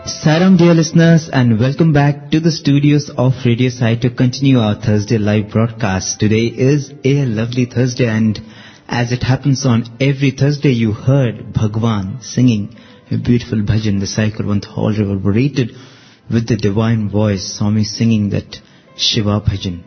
Salam dear listeners, and welcome back to the studios of Radio Sai to continue our Thursday live broadcast. Today is a lovely Thursday, and as it happens on every Thursday, you heard Bhagwan singing a beautiful bhajan, the Sai Kurvant Hall reverberated with the divine voice, Swami singing that Shiva bhajan.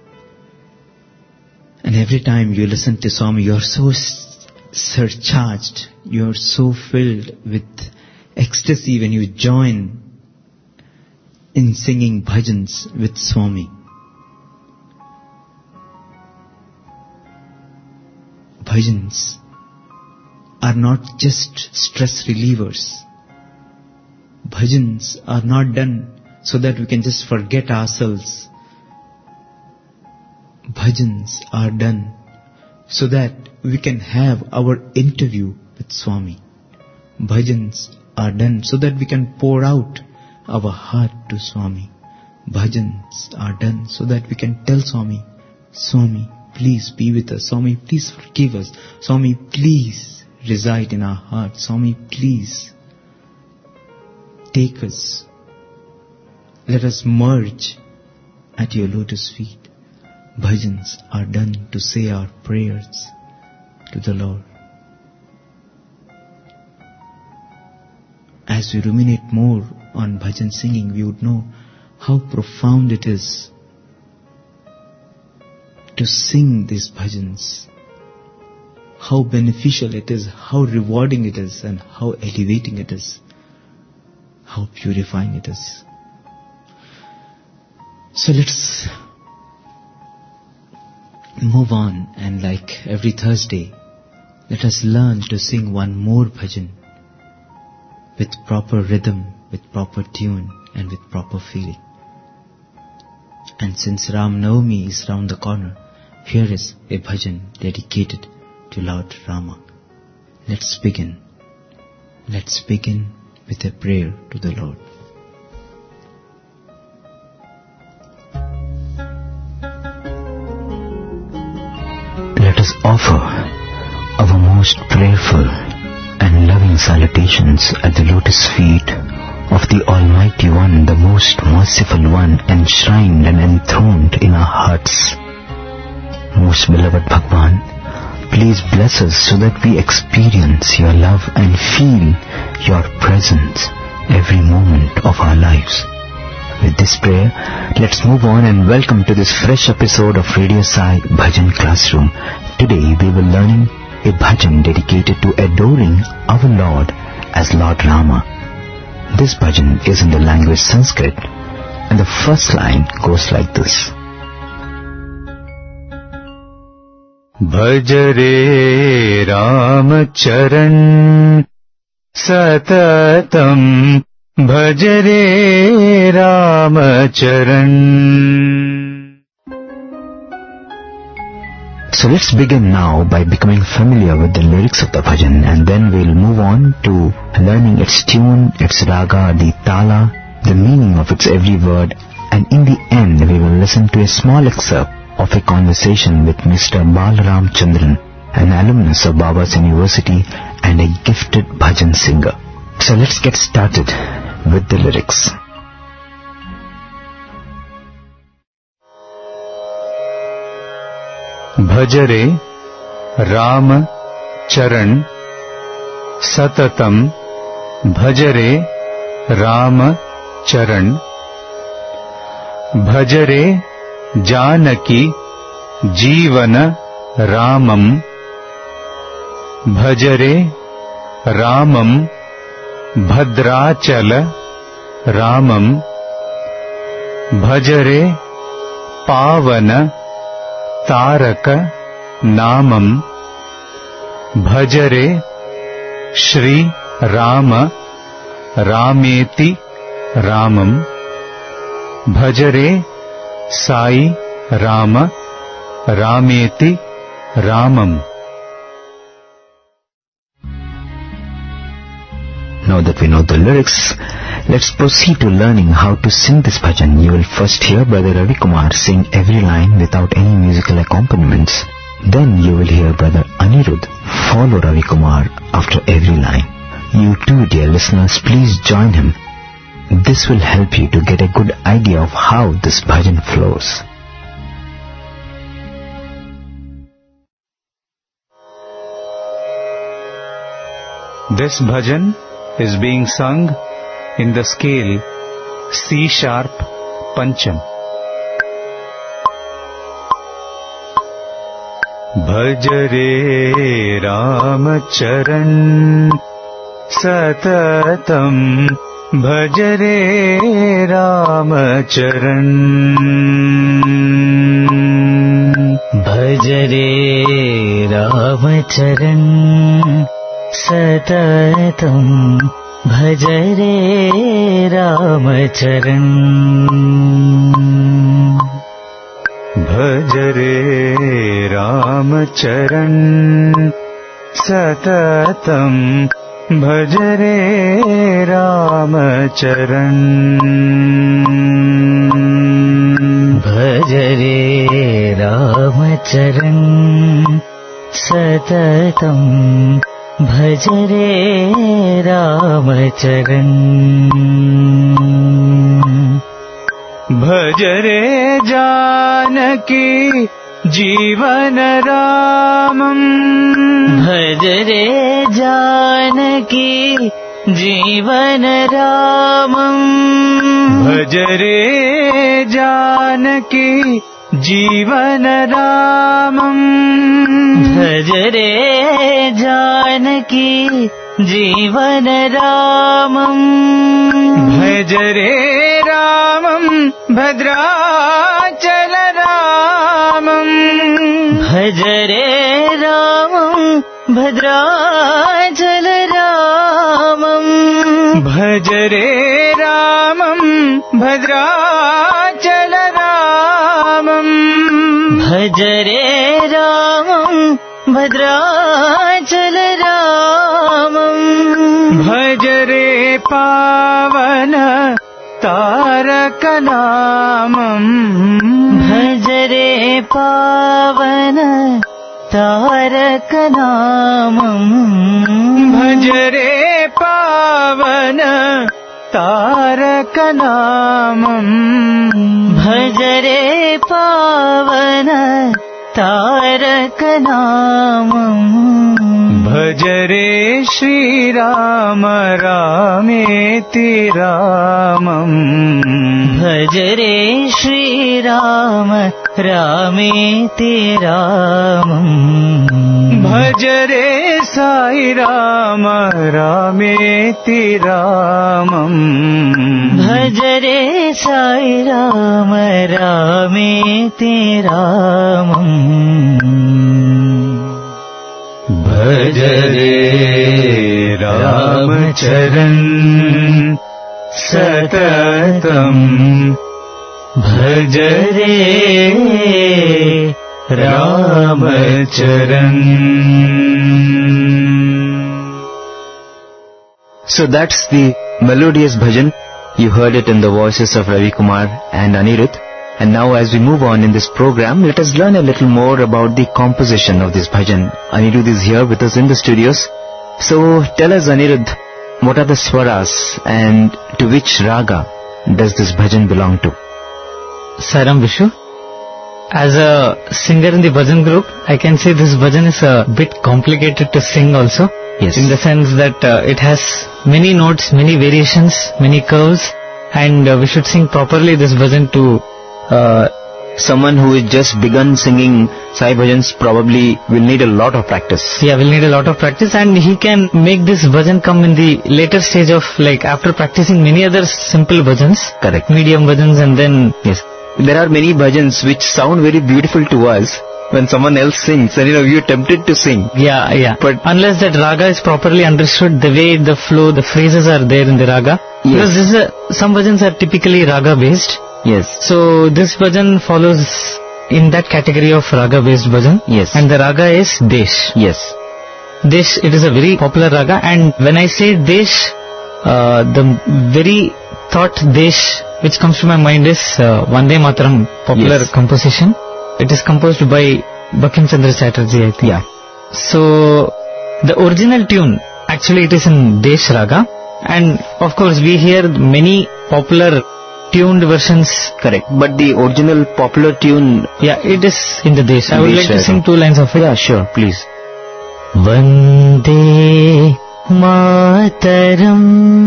And every time you listen to Swami, you are so surcharged, you are so filled with ecstasy when you join in singing bhajans with Swami. Bhajans are not just stress relievers. Bhajans are not done so that we can just forget ourselves. Bhajans are done so that we can have our interview with Swami. Bhajans are done so that we can pour out our heart to Swami. Bhajans are done so that we can tell Swami, Swami, please be with us. Swami, please forgive us. Swami, please reside in our hearts. Swami, please take us. Let us merge at your lotus feet. Bhajans are done to say our prayers to the Lord. As we ruminate more on bhajan singing, we would know how profound it is to sing these bhajans, how beneficial it is, how rewarding it is, and how elevating it is, how purifying it is. So let's move on, and like every Thursday, let us learn to sing one more bhajan with proper rhythm, with proper tune, and with proper feeling. And since Ram Navami is round the corner, here is a bhajan dedicated to Lord Rama. Let's begin. Let's begin with a prayer to the Lord. Let us offer our most prayerful and loving salutations at the lotus feet of the Almighty One, the most merciful One, enshrined and enthroned in our hearts. Most beloved Bhagwan, please bless us so that we experience your love and feel your presence every moment of our lives. With this prayer, let's move on and welcome to this fresh episode of Radio Sai Bhajan Classroom. Today we will learning a bhajan dedicated to adoring our Lord as Lord Rama. This bhajan is in the language Sanskrit, and the first line goes like this. Bhajare Ram Charan Satatam Bhajare Ram Charan. So let's begin now by becoming familiar with the lyrics of the bhajan, and then we'll move on to learning its tune, its raga, the tala, the meaning of its every word, and in the end we will listen to a small excerpt of a conversation with Mr. Balaram Chandran, an alumnus of Baba's University and a gifted bhajan singer. So let's get started with the lyrics. Bhajare Ram Charan Satatam Bhajare Ram Charan Bhajare Janaki Jeevana Ramam Bhajare Ramam Bhadrachala Ramam Bhajare Pavana Taraka Namam Bhajare Shri Rama Rameti Ramam Bhajare Sai Rama Rameti Ramam. Now that we know the lyrics, let's proceed to learning how to sing this bhajan. You will first hear Brother Ravi Kumar sing every line without any musical accompaniments. Then you will hear Brother Anirudh follow Ravi Kumar after every line. You too, dear listeners, please join him This will help you to get a good idea of how this bhajan flows. This bhajan is being sung in the scale C sharp Pancham. Bhaj re Ram charan satatam, Bhaj re Ram charan. Bhaj re Ram charan satatam, Bhaj re Ram charan. Bhaj re Ram charan satatam, Bhaj re Ram charan. Bhaj re Ram charan satatam, Bhaj re Ram charan. Bhaj re Janaki Jeevan Ramam, Bhaj re Janaki Jeevan Ramam, Bhaj re Janaki Jeevan Ramam, Bhaj re Janaki Jeevan Ramam, Bhaj re Ramam Bhadrachal Ramam, Bhaj re Ramam Bhadrachal Ramam, Bhaj re Ramam Bhadrachal Ramam, Bhaj re Ramam Bhadrachal Ramam, Bhaj re Pavana Tarak Namam, Bhaj re Pavana Tarak Namam, Bhaj re Pavana Tarak Namam, Bhaj re Pavana Tarak Namam, Bhaj re Shri Rama Rameti Ramam, Bhaj re Shri Rama Rameti Ramam, Bhaj re Sai Rama Rameti Ramam, Bhaj re Sai Rama Rameti Ramam, Bhaj re Ram charan satatam, Bhaj re Ram charan. So that's the melodious bhajan. You heard it in the voices of Ravi Kumar and Anirudh. And now as we move on in this program, let us learn a little more about the composition of this bhajan. Anirudh is here with us in the studios. So tell us, Anirudh, what are the swaras and to which raga does this bhajan belong to? Sairam Vishu. As a singer in the bhajan group, I can say this bhajan is a bit complicated to sing also. Yes. In the sense that it has many notes, many variations, many curves, and we should sing properly this bhajan to Someone who has just begun singing Sai bhajans probably will need a lot of practice. Yeah, will need a lot of practice, and he can make this bhajan come in the later stage of, like, after practicing many other simple bhajans. Correct. Medium bhajans, and then Yes. There are many bhajans which sound very beautiful to us when someone else sings, and you're tempted to sing. yeah. But Unless that raga is properly understood, the way the flow, the phrases are there in the raga. Yes. Because this is some bhajans are typically raga based. yes, So this bhajan follows in that category of raga based bhajan. yes, And the raga is Desh. yes, Desh, it is a very popular raga, and when I say Desh, the very thought Desh which comes to my mind is Vande Mataram, popular Yes. composition. It is composed by Bankim Chandra Chatterjee, I think. yeah, So the original tune, actually it is in Desh raga, And of course we hear many popular tuned versions. Correct. But the original popular tune... Yeah, it is in the Desh. I would like to sing 2 lines of it. Yeah, sure, please. Vande Mataram,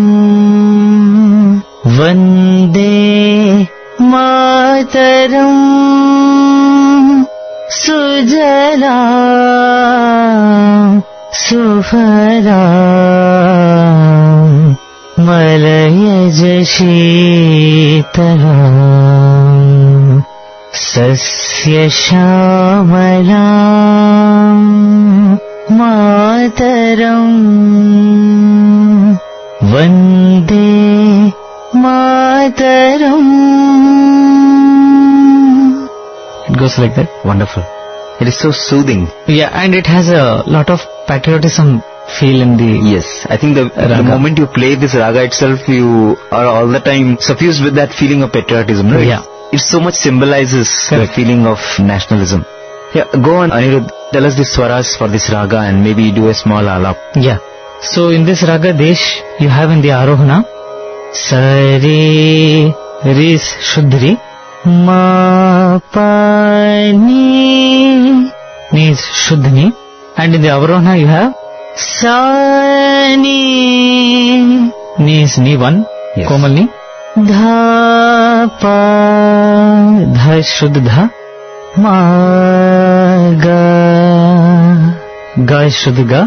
Vande Mataram, Sujalam Sufalam, Malayaj Sheetalam, Sasya Shamalam, Mataram, Vande Mataram. It goes like that. Wonderful. It is so soothing. Yeah, and it has a lot of patriotism feel in the... Yes, I think the moment you play this raga itself, you are all the time suffused with that feeling of patriotism, right? Yeah. It so much symbolizes the feeling of nationalism. Yeah, go on, Anirudh. Tell us the swaras for this raga and maybe do a small alap. Yeah. So in this raga Desh, you have in the Arohana, Sare, Ris, Shuddhri, Ma, Pa, Ni, Ni is Shuddhni. And in the Avarohana you have Sa, Ni, Ni is Ni 1, yes. Komal Ni, Dha, Pa, Dha is Shuddh Dha, Ma, Ga, Ga is Shuddh Ga,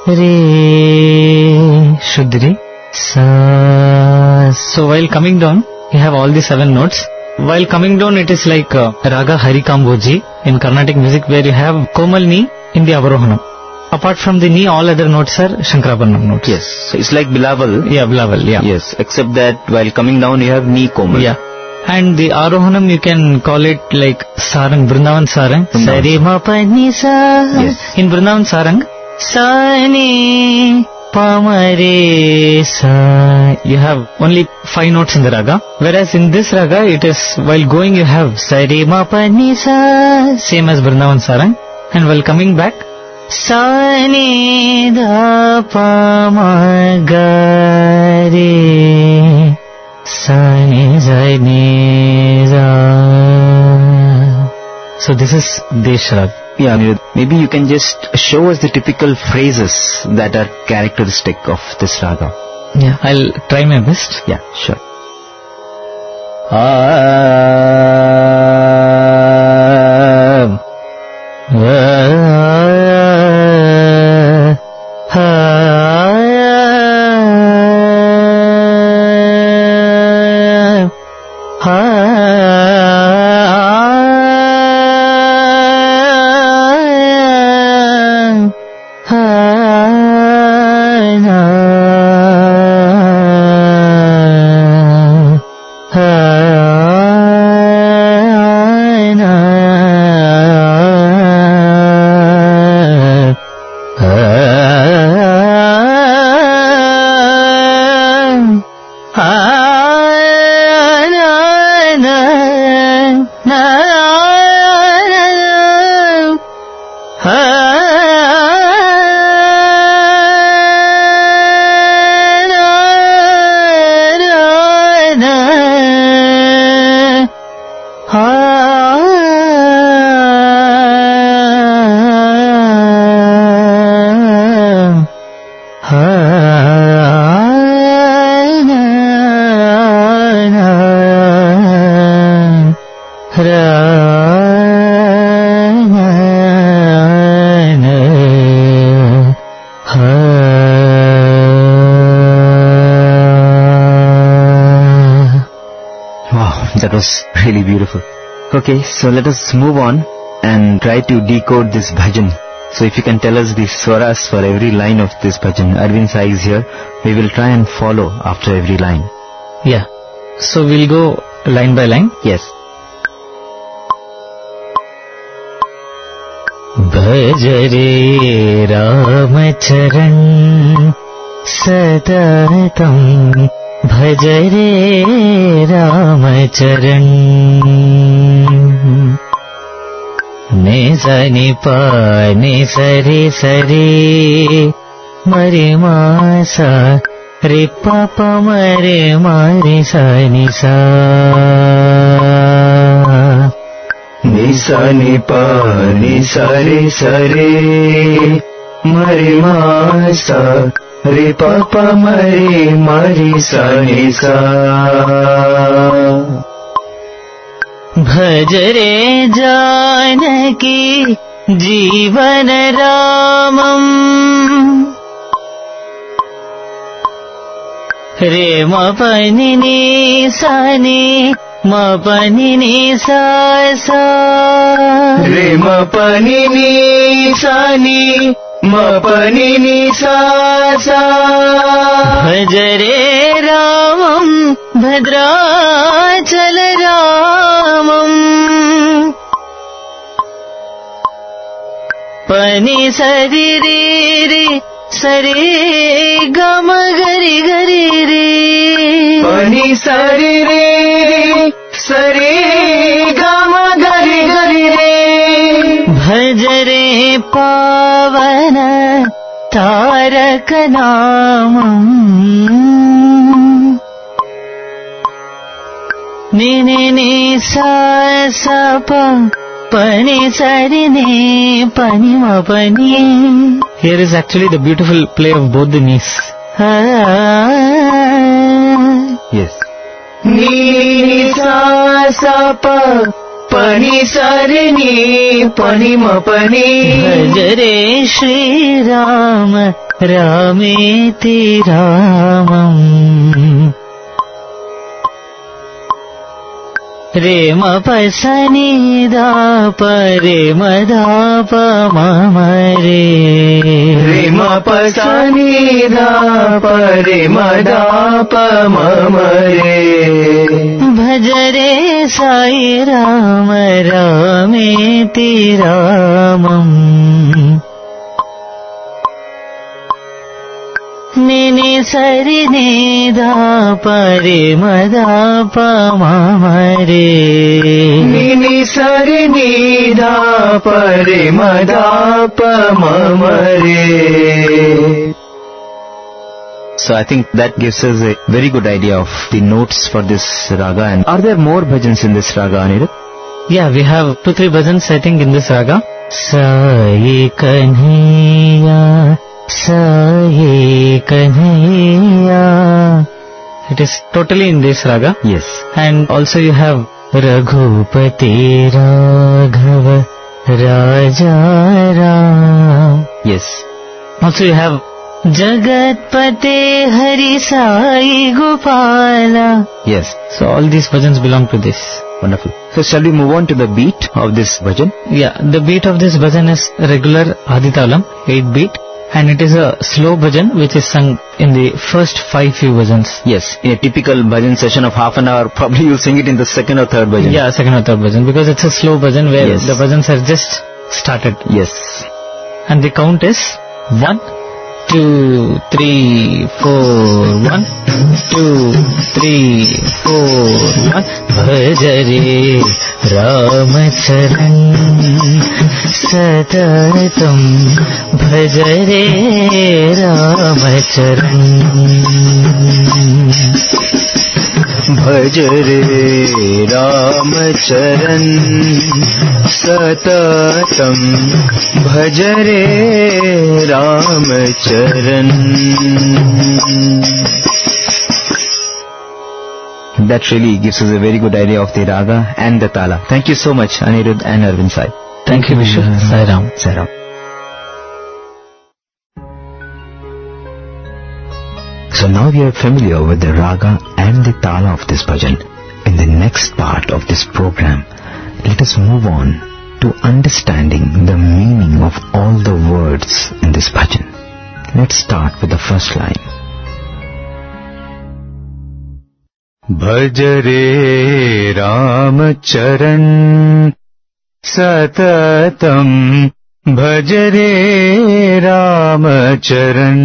Re, Shuddhri, Sa. So while coming down, you have all the 7 notes. While coming down, it is like Raga Harikamboji in Carnatic music, where you have Komal Ni in the Avarohana. Apart from the Ni, all other notes are Shankarabharanam notes. Yes, so it's like Bilaval. Yeah, Bilaval, yeah. Yes, except that while coming down, you have Ni Komal. Yeah. And the Arohanam, you can call it like Sarang, Vrindavan Sarang. Sari ma pa ni sa. Yes. In Vrindavan Sarang, sa ni pa ma re sa. You have only 5 notes in the raga. Whereas in this raga, it is while going you have Sari ma pa ni sa, same as Vrindavan Sarang. And while coming back, sa ni da pa ma ga re. Sa ni za ni za. So this is Desh Rag. Yeah, maybe you can just show us the typical phrases that are characteristic of this raga. Yeah, I'll try my best. Yeah, sure. That was really beautiful. Okay, so let us move on and try to decode this bhajan. So if you can tell us the swaras for every line of this bhajan. Arvind Sai is here. We will try and follow after every line. Yeah. So we'll go line by line. Yes. Bhajare Ramacharan Sadatam Bhajare Ramacharan Ne sa ni pa ne sa re Mari ma sa re pa pa ma re sa ni sa. Ni sa ni pa ni sa re ma re ma sa re pa pa ma re sa ni sa. भज रे जानकी जीवन रामम रे म पनि नि सा नि म पनि नि सा सा रे म पनि नि सा नि म पनि नि सा सा. भज रे रामम भद्राचल रामम पनि सरि रे रे सरे गम गरि गरि रे पनि सरि रे सरे गम गरि गरि रे. भज रे पावन तारक नामम नि नि नि सा सा pa pani sari ni pani ma pani. Here is actually the beautiful play of both the knees. Yes. Ni sa sa pa pani sari ni pani ma pani. Bhaj re Shri Ram Rameti Ramam re ma pa sa ni da pa re ma da pa ma ma re re ma pa sa ni da pa re ma da pa ma ma re. भज रे साई राम रामेति रामम नि नि सरि नि दा pa re ma da pa ma ma re नि नि सरि नि दा pa re ma da pa ma ma re. So I think that gives us a very good idea of the notes for this raga. And are there more bhajans in this raga, Anirudh? Yeah, we have 2-3 bhajans I think in this raga. Sai Kanhaiya, Sai Kanhaiya. It is totally in this raga. Yes. And also you have Raghupati Raghava Raja Ram. Yes. Also you have Jagatpate Hari Sai Gopala. Yes. So all these bhajans belong to this. Wonderful. So shall we move on to the beat of this bhajan? Yeah, the beat of this bhajan is regular Aditalam, 8 beat. And it is a slow bhajan which is sung in the first 5 few bhajans. Yes, in a typical bhajan session of half an hour, probably you'll sing it in the second or third bhajan. Yeah, second or third bhajan, because it's a slow bhajan where Yes. the bhajans are just started. Yes. And the count is 1, 2, 3, 4, 1, 2, 3, 4, 1. Bhaj re Ramacharan Satatam Bhaj re Ramacharan Bhaj re Ramacharan Satatam Bhaj re Ramacharan. That really gives us a very good idea of the raga and the tala. Thank you so much, Anirudh and Arvind Sai. Thank you, Vishnu. Sai Ram. Sai Ram. So now we are familiar with the raga and the tala of this bhajan. In the next part of this program, let us move on to understanding the meaning of all the words in this bhajan. Let's start with the first line. भज रे रामचरण सततम भज रे Ramcharan.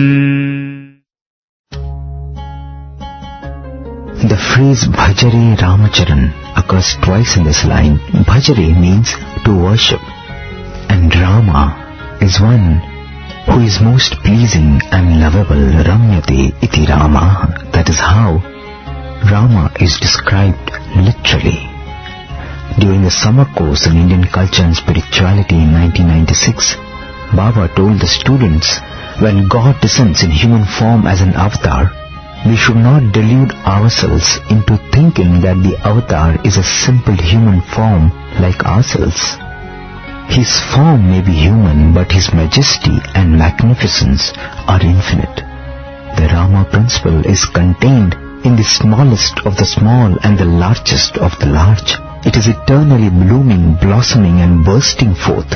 The phrase Bhajare Ramacharan occurs twice in this line. Bhajare means to worship, and Rama is one who is most pleasing and lovable, Ramyate iti Rama. That is how Rama is described literally. During the summer course in Indian Culture and Spirituality in 1996, Baba told the students, when God descends in human form as an avatar, we should not delude ourselves into thinking that the avatar is a simple human form like ourselves. His form may be human, but his majesty and magnificence are infinite. The Rama principle is contained in the smallest of the small and the largest of the large. It is eternally blooming, blossoming and bursting forth.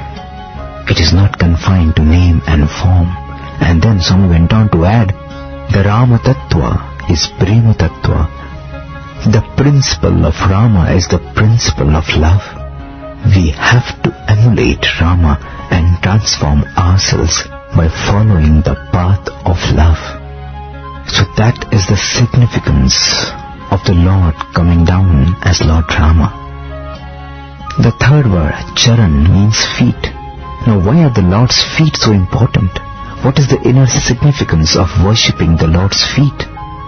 It is not confined to name and form. And then Swami went on to add, the Rama Tattva is Prema Tattva. The principle of Rama is the principle of love. We have to emulate Rama and transform ourselves by following the path of love. So that is the significance of the Lord coming down as Lord Rama. The third word, Charan, means feet. Now why are the Lord's feet so important? What is the inner significance of worshipping the Lord's feet?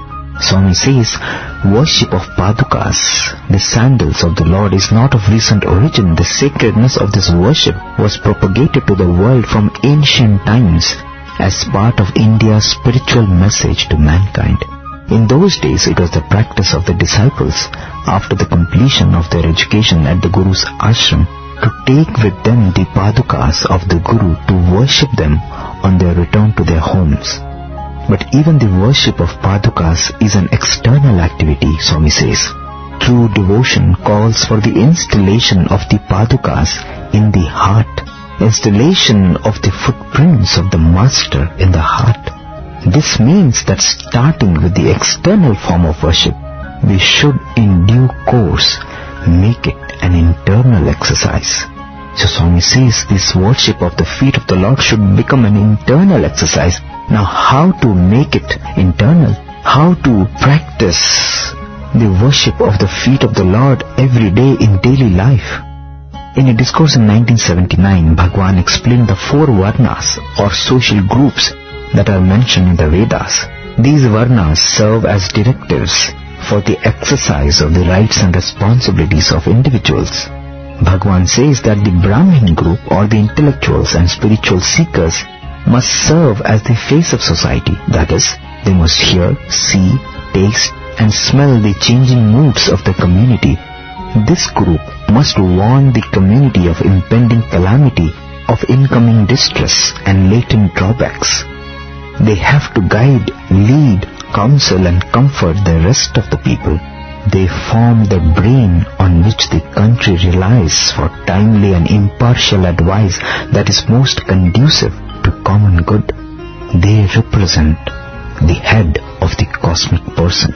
Swami says, worship of Padukas, the sandals of the Lord, is not of recent origin. The sacredness of this worship was propagated to the world from ancient times as part of India's spiritual message to mankind. In those days, it was the practice of the disciples, after the completion of their education at the Guru's ashram, to take with them the Padukas of the Guru to worship them on their return to their homes. But even the worship of Padukas is an external activity, Swami says. True devotion calls for the installation of the Padukas in the heart, installation of the footprints of the Master in the heart. This means that starting with the external form of worship, we should in due course make it an internal exercise. So Swami says this worship of the feet of the Lord should become an internal exercise. Now how to make it internal? How to practice the worship of the feet of the Lord every day in daily life? In a discourse in 1979, Bhagwan explained the 4 varnas or social groups that are mentioned in the Vedas. These varnas serve as directives for the exercise of the rights and responsibilities of individuals. Bhagwan says that the Brahmin group or the intellectuals and spiritual seekers must serve as the face of society. That is, they must hear, see, taste and smell the changing moods of the community. This group must warn the community of impending calamity, of incoming distress and latent drawbacks. They have to guide, lead, counsel and comfort the rest of the people. They form the brain on which the country relies for timely and impartial advice that is most conducive to common good. They represent the head of the cosmic person.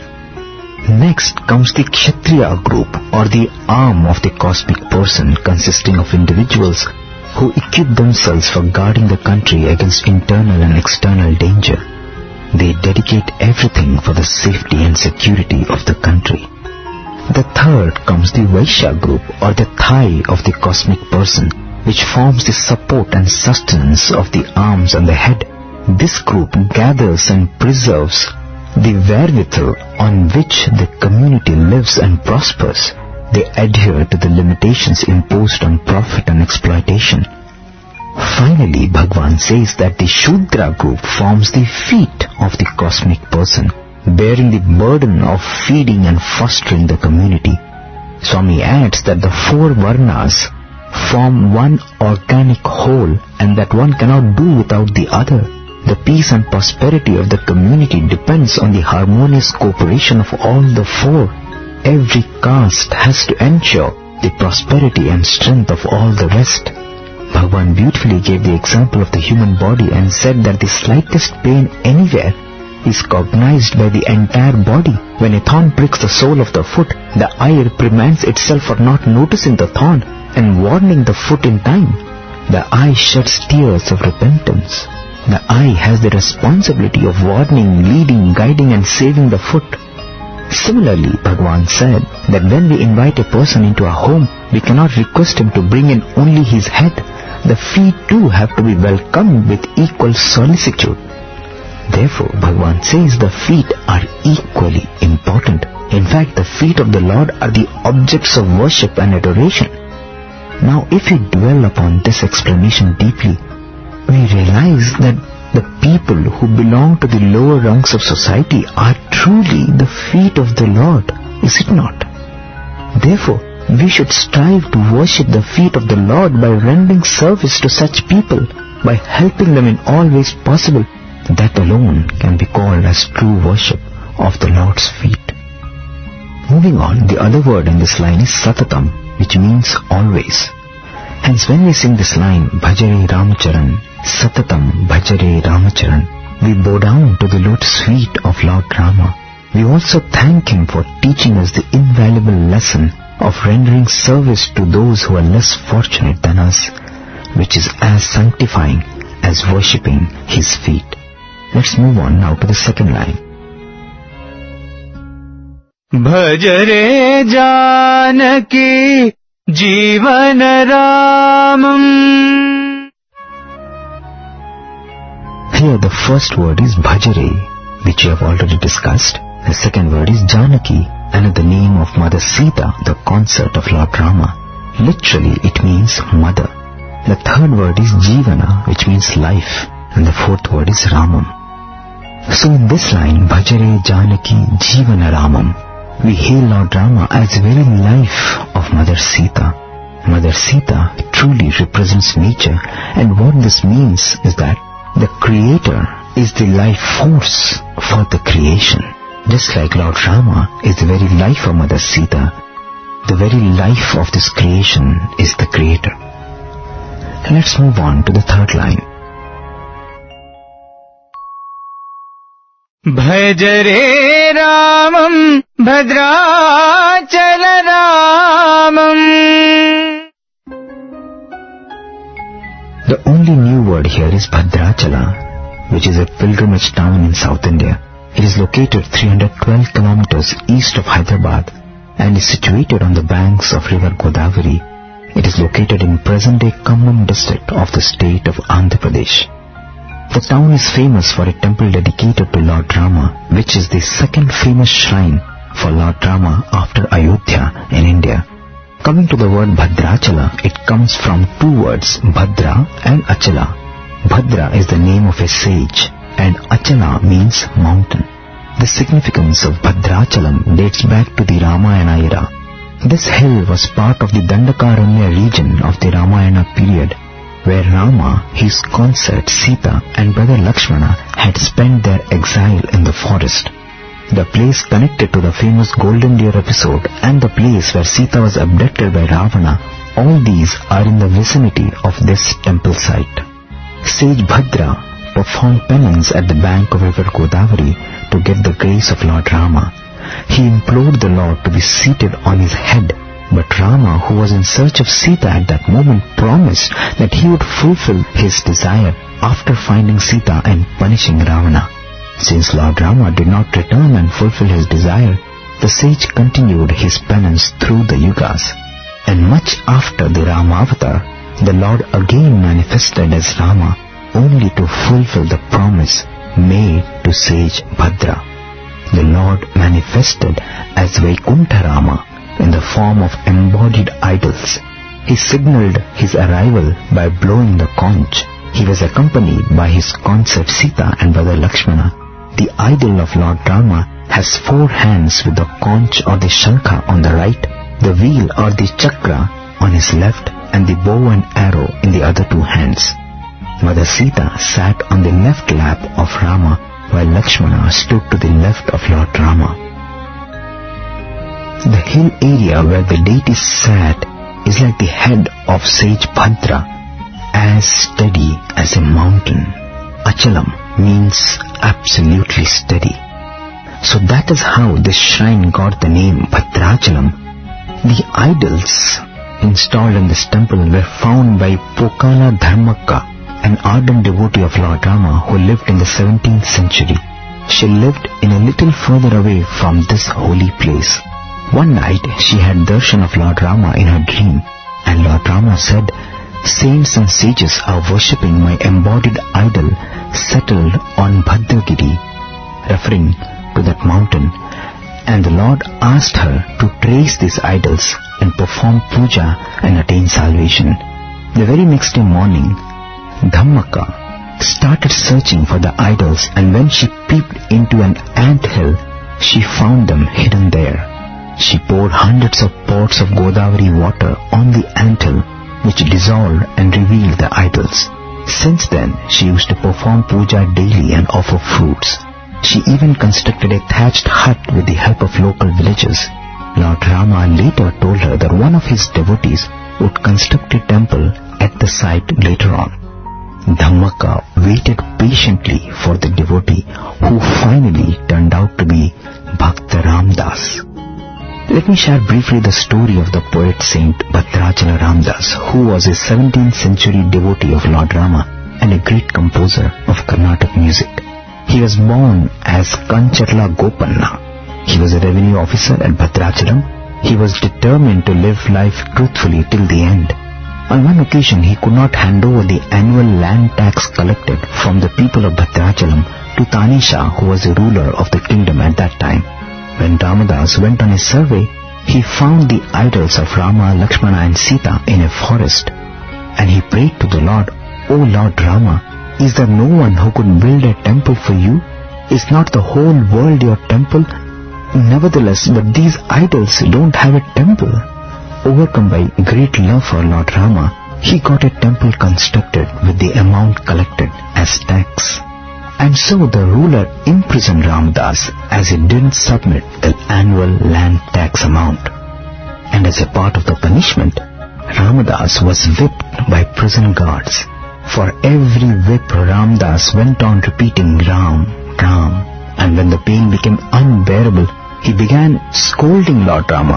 Next comes the Kshatriya group or the arm of the cosmic person, consisting of individuals who equip themselves for guarding the country against internal and external danger. They dedicate everything for the safety and security of the country. The third comes the Vaishya group or the thigh of the cosmic person, which forms the support and sustenance of the arms and the head. This group gathers and preserves the wherewithal on which the community lives and prospers. They adhere to the limitations imposed on profit and exploitation. Finally, Bhagwan says that the Shudra group forms the feet of the cosmic person, bearing the burden of feeding and fostering the community. Swami adds that the 4 varnas form one organic whole and that one cannot do without the other. The peace and prosperity of the community depends on the harmonious cooperation of all the 4. Every caste has to ensure the prosperity and strength of all the rest. Bhagwan beautifully gave the example of the human body and said that the slightest pain anywhere is cognized by the entire body. When a thorn pricks the sole of the foot, the eye reprimands itself for not noticing the thorn and warning the foot in time. The eye sheds tears of repentance. The eye has the responsibility of warning, leading, guiding and saving the foot. Similarly, Bhagwan said that when we invite a person into our home, we cannot request him to bring in only his head. the feet too have to be welcomed with equal solicitude. Therefore, Bhagavan says the feet are equally important. In fact, the feet of the Lord are the objects of worship and adoration. Now, if we dwell upon this explanation deeply, we realize that the people who belong to the lower rungs of society are truly the feet of the Lord, is it not? Therefore, we should strive to worship the feet of the Lord by rendering service to such people, by helping them in all ways possible. That alone can be called as true worship of the Lord's feet. Moving on, the other word in this line is Satatam, which means always. Hence, when we sing this line, Bhajare Ramacharan, Satatam Bhajare Ramacharan, we bow down to the lotus feet of Lord Rama. We also thank him for teaching us the invaluable lesson of rendering service to those who are less fortunate than us, which is as sanctifying as worshipping his feet. Let's move on now to the second line. Bhajare Janaki Jeevana Ramam. Here the first word is Bhajare, which we have already discussed. The second word is Janaki, another name of Mother Sita, the consort of Lord Rama. Literally it means mother. The third word is Jeevana, which means life. And the fourth word is Ramam. So in this line, Bhajare Janaki Jeevana Ramam, we hail Lord Rama as the very life of Mother Sita. Mother Sita truly represents nature, and what this means is that the Creator is the life force for the creation. Just like Lord Rama is the very life of Mother Sita, the very life of this creation is the Creator. Let's move on to the third line. Bhajare Ramam Bhadrachala Ramam. The only new word here is Bhadrachala, which is a pilgrimage town in South India. It is located 312 kilometers east of Hyderabad and is situated on the banks of river Godavari. It is located in present-day Khammam district of the state of Andhra Pradesh. The town is famous for a temple dedicated to Lord Rama, which is the second famous shrine for Lord Rama after Ayodhya in India. Coming to the word Bhadrachala, it comes from two words, Bhadra and Achala. Bhadra is the name of a sage and Achala means mountain. The significance of Bhadrachalam dates back to the Ramayana era. This hill was part of the Dandakaranya region of the Ramayana period, where Rama, his consort Sita and brother Lakshmana had spent their exile in the forest. The place connected to the famous Golden Deer episode and the place where Sita was abducted by Ravana, all these are in the vicinity of this temple site. Sage Bhadra performed penance at the bank of river Godavari to get the grace of Lord Rama. He implored the Lord to be seated on his head, but Rama, who was in search of Sita at that moment, promised that he would fulfill his desire after finding Sita and punishing Ravana. Since Lord Rama did not return and fulfill his desire, the sage continued his penance through the yugas. And much after the Rama avatar, the Lord again manifested as Rama, only to fulfill the promise made to sage Bhadra. The Lord manifested as Vaikuntha Rama in the form of embodied idols. He signaled his arrival by blowing the conch. He was accompanied by his consort Sita and brother Lakshmana. The idol of Lord Rama has 4 hands with the conch or the shankha on the right, the wheel or the chakra on his left, and the bow and arrow in the other 2 hands. Mother Sita sat on the left lap of Rama, while Lakshmana stood to the left of Lord Rama. The hill area where the deity sat is like the head of sage Bhadra, as steady as a mountain. Achalam means absolutely steady. So that is how this shrine got the name Bhadrachalam. The idols installed in this temple were found by Pokala Dharmakka, an ardent devotee of Lord Rama who lived in the 17th century. She lived in a little further away from this holy place. One night she had darshan of Lord Rama in her dream, and Lord Rama said saints and sages are worshipping my embodied idol settled on Bhadragiri, referring to that mountain, and the Lord asked her to trace these idols and perform puja and attain salvation. The very next day morning, Dhammaka started searching for the idols, and when she peeped into an ant hill, she found them hidden there. She poured hundreds of pots of Godavari water on the ant hill, which dissolved and revealed the idols. Since then, she used to perform puja daily and offer fruits. She even constructed a thatched hut with the help of local villagers. Lord Rama later told her that one of his devotees would construct a temple at the site later on. Dhammaka waited patiently for the devotee, who finally turned out to be Bhakta Ramdas. Let me share briefly the story of the poet saint Bhadrachala Ramdas, who was a 17th century devotee of Lord Rama and a great composer of Carnatic music. He was born as Kancharla Gopanna. He was a revenue officer at Bhadrachalam. He was determined to live life truthfully till the end. On one occasion, he could not hand over the annual land tax collected from the people of Bhadrachalam to Tanisha, who was the ruler of the kingdom at that time. When Ramadas went on a survey, he found the idols of Rama, Lakshmana and Sita in a forest, and he prayed to the Lord, "O Lord Rama, is there no one who could build a temple for you? Is not the whole world your temple? Nevertheless, but these idols don't have a temple." Overcome by great love for Lord Rama, he got a temple constructed with the amount collected as tax. And so the ruler imprisoned Ramadas as he didn't submit the annual land tax amount. And as a part of the punishment, Ramadas was whipped by prison guards. For every whip, Ramadas went on repeating Ram, Ram, and when the pain became unbearable, he began scolding Lord Rama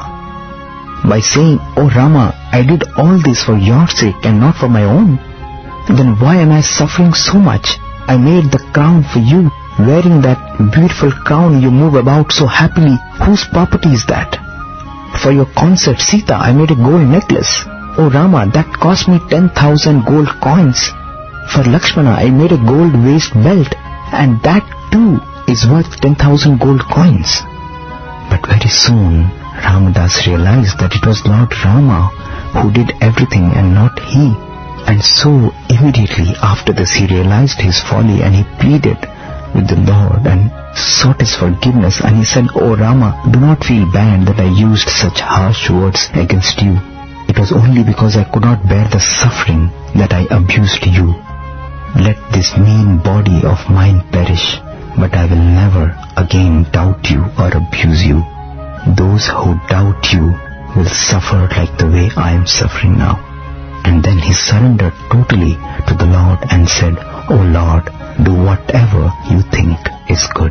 by saying, "Oh Rama, I did all this for your sake and not for my own. Then why am I suffering so much? I made the crown for you. Wearing that beautiful crown you move about so happily. Whose property is that? For your concert Sita, I made a gold necklace. Oh Rama, that cost me 10,000 gold coins. For Lakshmana, I made a gold waist belt, and that too is worth 10,000 gold coins." But very soon, Ramadas realized that it was Lord Rama who did everything and not he. And so immediately after this he realized his folly, and he pleaded with the Lord and sought his forgiveness, and he said, "Oh Rama, do not feel bad that I used such harsh words against you. It was only because I could not bear the suffering that I abused you. Let this mean body of mine perish, but I will never again doubt you or abuse you. Those who doubt you will suffer like the way I am suffering now." And then he surrendered totally to the Lord and said, "Oh Lord, do whatever you think is good."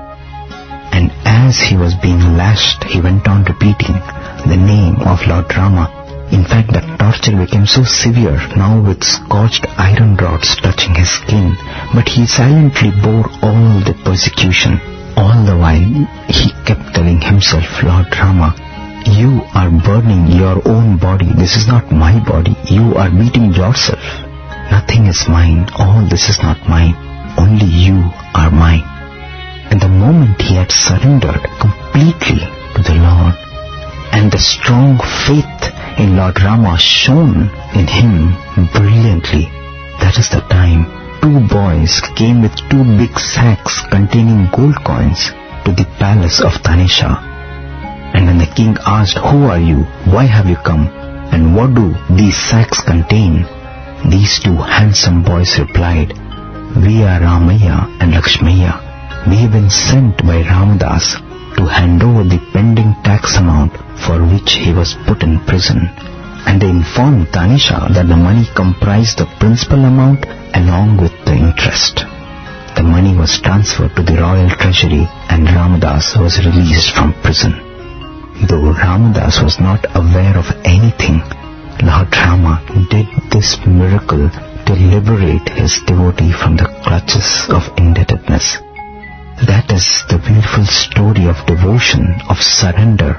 And as he was being lashed, he went on repeating the name of Lord Rama. In fact, the torture became so severe now, with scorched iron rods touching his skin, but he silently bore all the persecution. All the while, he kept telling himself, "Lord Rama, you are burning your own body. This is not my body. You are beating yourself. Nothing is mine. All this is not mine. Only you are mine." And the moment he had surrendered completely to the Lord, and the strong faith in Lord Rama shone in him brilliantly, that is the time 2 boys came with 2 big sacks containing gold coins to the palace of Tanisha. And when the king asked, "Who are you? Why have you come? And what do these sacks contain?" these 2 handsome boys replied, "We are Ramaya and Lakshmaya. We have been sent by Ramadas to hand over the pending tax amount for which he was put in prison." And they informed Tanisha that the money comprised the principal amount along with the interest. The money was transferred to the royal treasury, and Ramadas was released from prison. Though Ramadas was not aware of anything, Lord Rama did this miracle to liberate his devotee from the clutches of indebtedness. That is the beautiful story of devotion, of surrender,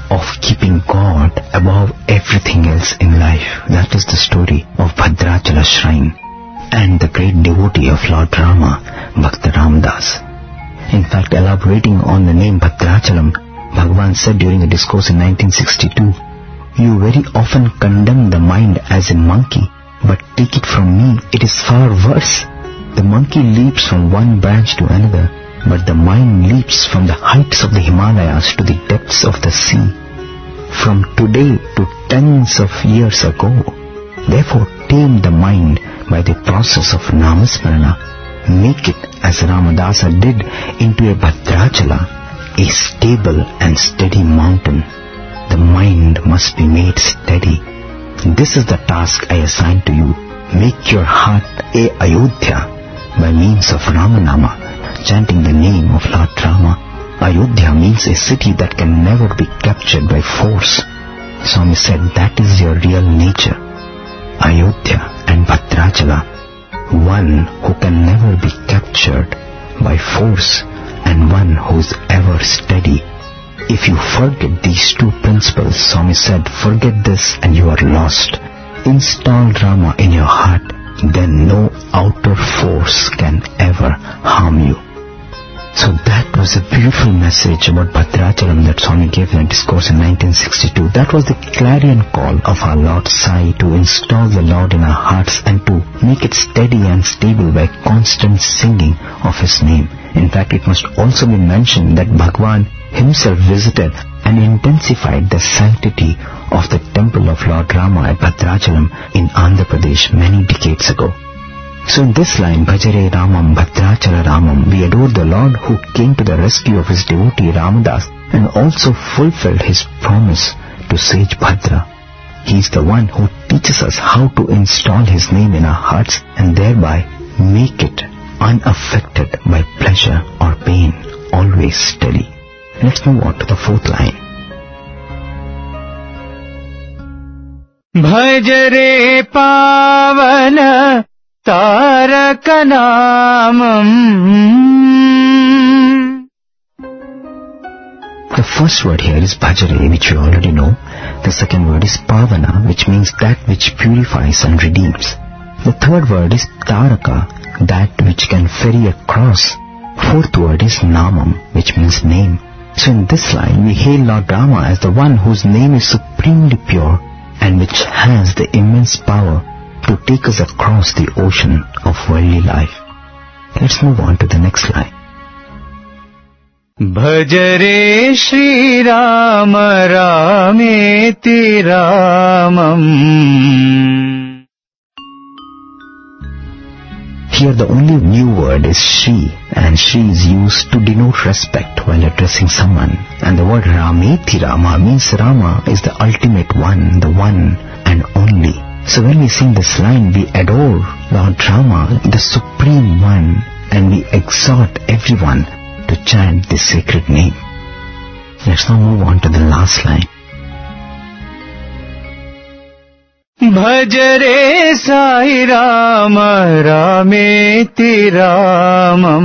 of keeping God above everything else in life. That is the story of Bhadrachala Shrine and the great devotee of Lord Rama, Bhakta Ramdas. In fact, elaborating on the name Bhadrachalam, Bhagavan said during a discourse in 1962, "You very often condemn the mind as a monkey, but take it from me, it is far worse. The monkey leaps from one branch to another, but the mind leaps from the heights of the Himalayas to the depths of the sea. From today to tens of years ago. Therefore, tame the mind by the process of Namasmarana. Make it, as Ramadasa did, into a Bhadrachala, a stable and steady mountain. The mind must be made steady. This is the task I assign to you. Make your heart a Ayodhya by means of Ramanama, chanting the name of Lord Rama. Ayodhya means a city that can never be captured by force. Swami said that is your real nature. Ayodhya and Bhadrachala, one who can never be captured by force and one who is ever steady. If you forget these two principles, Swami said, forget this and you are lost. Install Rama in your heart, then no outer force can ever harm you. So that was a beautiful message about Bhadrachalam that Swami gave in a discourse in 1962. That was the clarion call of our Lord Sai to install the Lord in our hearts and to make it steady and stable by constant singing of His name. In fact, it must also be mentioned that Bhagavan Himself visited and intensified the sanctity of the temple of Lord Rama at Bhadrachalam in Andhra Pradesh many decades ago. So in this line, Bhajare Ramam Bhadrachala Ramam, we adore the Lord who came to the rescue of His devotee Ramadas and also fulfilled His promise to sage Bhadra. He is the one who teaches us how to install His name in our hearts and thereby make it unaffected by pleasure or pain, always steady. Let's move on to the fourth line. Bhajare Pavana Tarakanamam. The first word here is Bhajare, which you already know. The second word is Pavana, which means that which purifies and redeems. The third word is Taraka, that which can ferry across. Fourth word is Namam, which means name. So in this line, we hail Lord Rama as the one whose name is supremely pure and which has the immense power to take us across the ocean of worldly life. Let's move on to the next line. Bhajare Shri Rama Rameti Ramam. Here the only new word is Shri, and Shri is used to denote respect while addressing someone. And the word Rameti Rama means Rama is the ultimate one, the one and only. So when we sing this line, we adore Lord Rama, the Supreme One, and we exhort everyone to chant this sacred name. Let's now move on to the last line. Bhajare Sai Rama Rameti Ramam.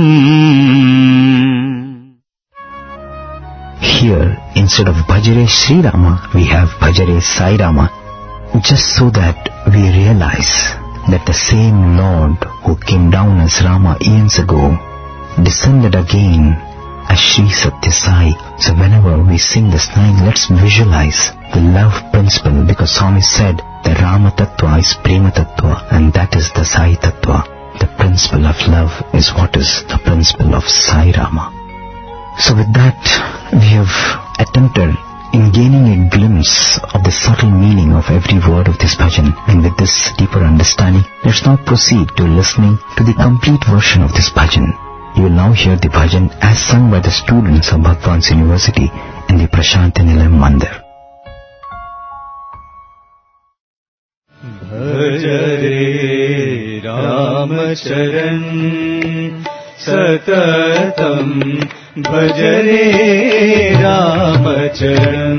Here, instead of Bhajare Sri Rama, we have Bhajare Sai Rama, just so that we realize that the same Lord who came down as Rama eons ago descended again as Shri Satya Sai. So whenever we sing this line, let's visualize the love principle, because Swami said the Rama Tattva is Prema Tattva, and that is the Sai Tattva. The principle of love is what is the principle of Sai Rama. So with that, we have attempted in gaining a glimpse of the subtle meaning of every word of this bhajan, and with this deeper understanding, let's now proceed to listening to the complete version of this bhajan. You will now hear the bhajan as sung by the students of Bhagwan's University in the Prashanti Nilayam Mandir. Bhajare Ramacharan Satatam, Bhajare Ramacharan.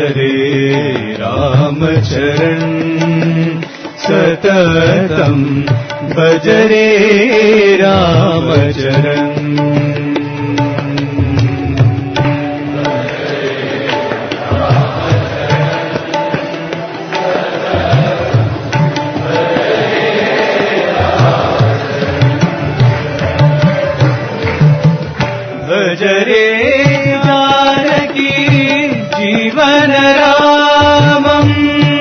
रे राम चरण सततम भज रे राम चरण भज रे जानकी जीवन रामम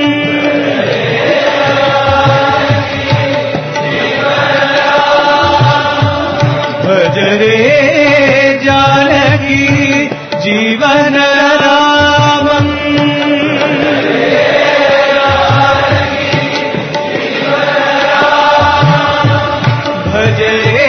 भज रे जानकी जीवन रामम भज रे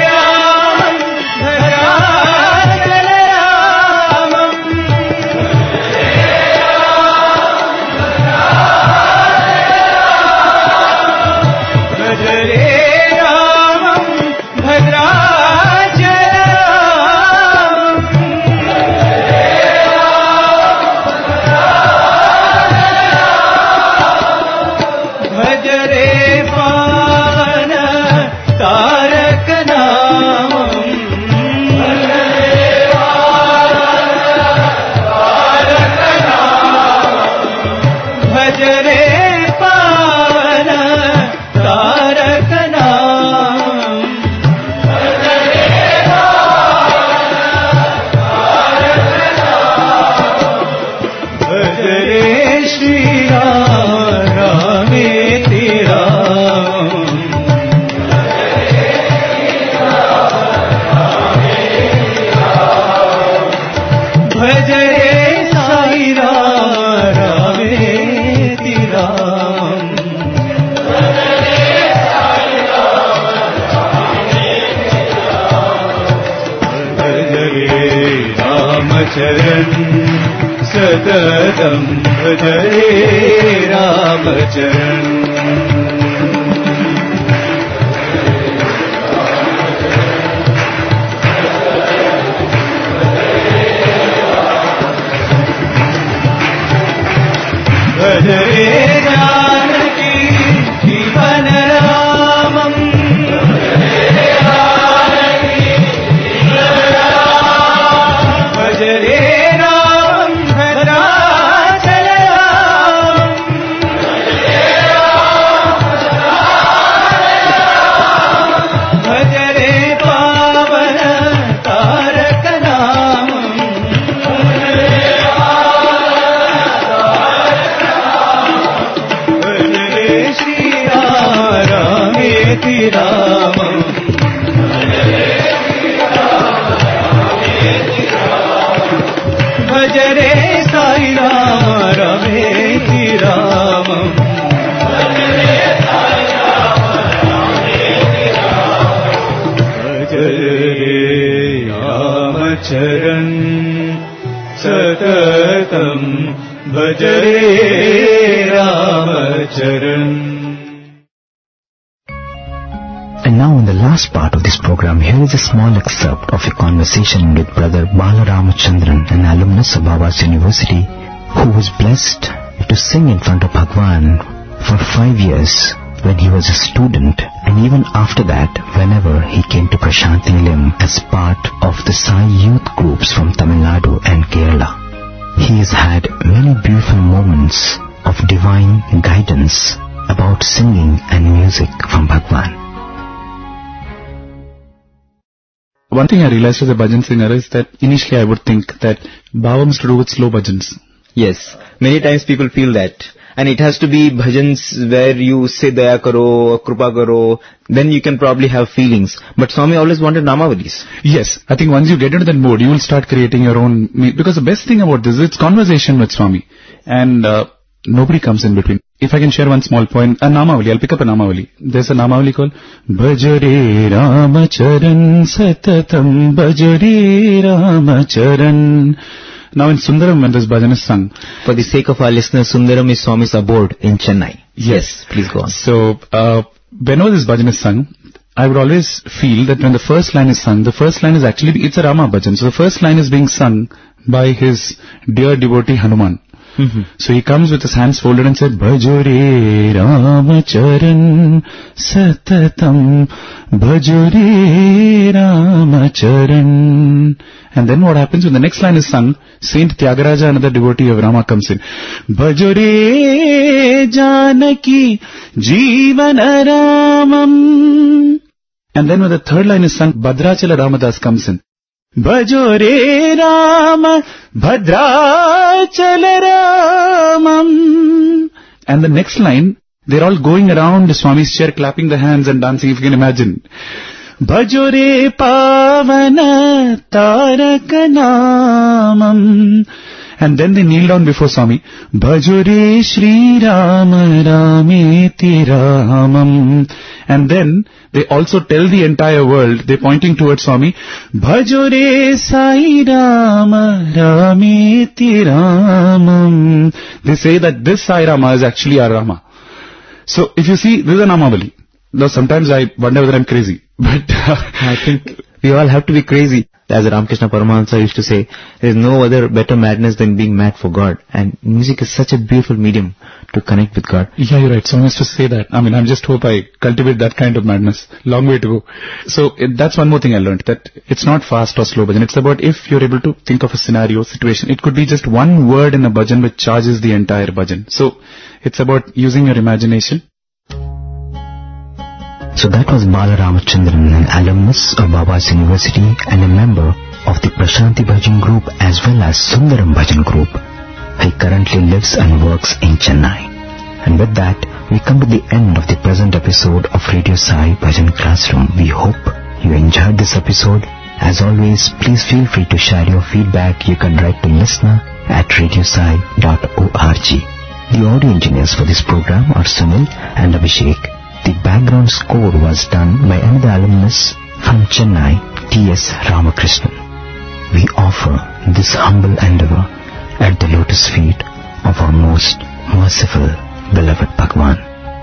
चरण सततम भज रे राम चरण भज रे जानकी जीवन रामम भज रे राम भद्राचल भज रे पावन तारक नाम भज रे श्री रामेति राम भज रे साई राम रमेति राम भज रे राम चरण सततम भज रे राम चरण. And now in the last part of this program, here is a small excerpt of a conversation with Brother Balaramachandran, an alumnus of Baba's University, who was blessed to sing in front of Bhagwan for 5 years when he was a student, and even after that, whenever he came to Prasanthi Nilayam as part of the Sai youth groups from Tamil Nadu and Kerala. He has had many beautiful moments of divine guidance about singing and music from Bhagwan. One thing I realized as a bhajan singer is that initially I would think that Bhava was to do with slow bhajans. Yes, many times people feel that. And it has to be bhajans where you say Daya Karo, Krupa Karo, then you can probably have feelings. But Swami always wanted Namavalis. Yes, I think once you get into that mode, you will start creating your own, because the best thing about this is it's conversation with Swami. And nobody comes in between. If I can share one small point, a Namavali, I'll pick up a Namavali. There's a Namavali called Bhajare Ramacharan Satatam Bhajare Ramacharan. Now in Sundaram, when this bhajan is sung, for the sake of our listeners, Sundaram is Swami's abode in Chennai. Yes, please go on. So, whenever this bhajan is sung, I would always feel that when the first line is sung, the first line is actually, it's a Rama bhajan. So the first line is being sung by his dear devotee Hanuman. So he comes with his hands folded and said, Bhajore Ramacharan Satatam, Bhajore Ramacharan. And then what happens when the next line is sung, Saint Tyagaraja, another devotee of Rama, comes in. Bhajore Janaki Jeevana Ramam. And then when the third line is sung, Bhadrachala Ramadas comes in. Bhajore Rama Bhadrachala Ramam. And the next line, they're all going around Swami's chair, clapping their hands and dancing, if you can imagine. Bhajore Pavana Taraka Namam. And then they kneel down before Swami. Bhajore Shri Rama Rameti Ramam. And then they also tell the entire world, they're pointing towards Swami, Bhajore Sai Rama Rameti Ramam. They say that this Sai Rama is actually our Rama. So if you see, this is a Namavali. Now sometimes I wonder whether I'm crazy. But I think we all have to be crazy. As Ramakrishna Paramahansa used to say, there is no other better madness than being mad for God. And music is such a beautiful medium to connect with God. Yeah, you're right. So I must just say that. I mean, I just hope I cultivate that kind of madness. Long way to go. So that's one more thing I learned, that it's not fast or slow bhajan. It's about if you're able to think of a scenario, situation. It could be just one word in a bhajan which charges the entire bhajan. So it's about using your imagination. So that was Bala Ramachandran, an alumnus of Baba's University and a member of the Prashanti Bhajan group as well as Sundaram Bhajan group. He currently lives and works in Chennai. And with that, we come to the end of the present episode of Radio Sai Bhajan Classroom. We hope you enjoyed this episode. As always, please feel free to share your feedback. You can write to listener@radiosai.org. The audio engineers for this program are Sunil and Abhishek. The background score was done by another alumnus from Chennai, T.S. Ramakrishnan. We offer this humble endeavor at the lotus feet of our most merciful, beloved Bhagwan.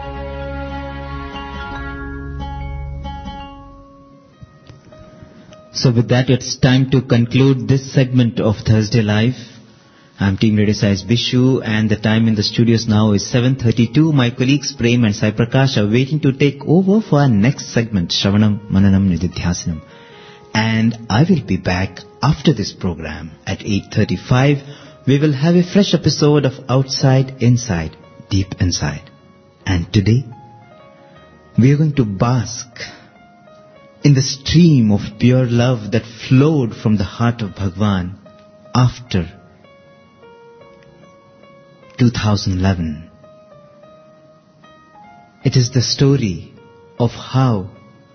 So with that, it's time to conclude this segment of Thursday Live. I'm Team Radio Sai's Bishu, and the time in the studios now is 7:32. My colleagues Prem and Sai Prakash are waiting to take over for our next segment, Shravanam Mananam Nididhyasanam. And I will be back after this program at 8:35. We will have a fresh episode of Outside Inside, Deep Inside. And today, we are going to bask in the stream of pure love that flowed from the heart of Bhagwan after 2011. It is the story of how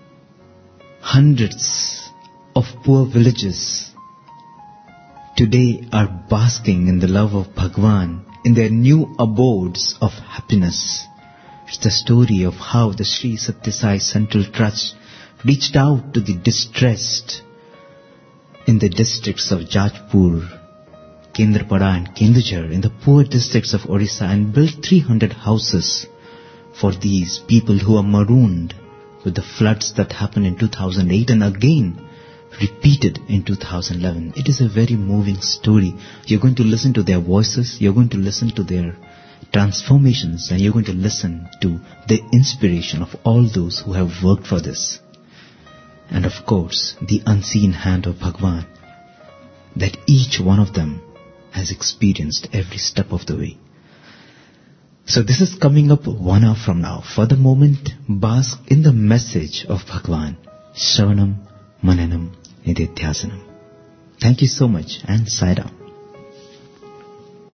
hundreds of poor villages today are basking in the love of Bhagwan in their new abodes of happiness. It's the story of how the Sri Satya Sai Central Trust reached out to the distressed in the districts of Jajpur, Kendrapada and Kendujar, in the poor districts of Orissa, and built 300 houses for these people who are marooned with the floods that happened in 2008 and again repeated in 2011. It is a very moving story. You're going to listen to their voices, you're going to listen to their transformations, and you're going to listen to the inspiration of all those who have worked for this. And of course, the unseen hand of Bhagwan that each one of them has experienced every step of the way. So this is coming up 1 hour from now. For the moment, bask in the message of Bhagwan. Shravanam Mananam Nididhyasanam. Thank you so much, and Sai Ram.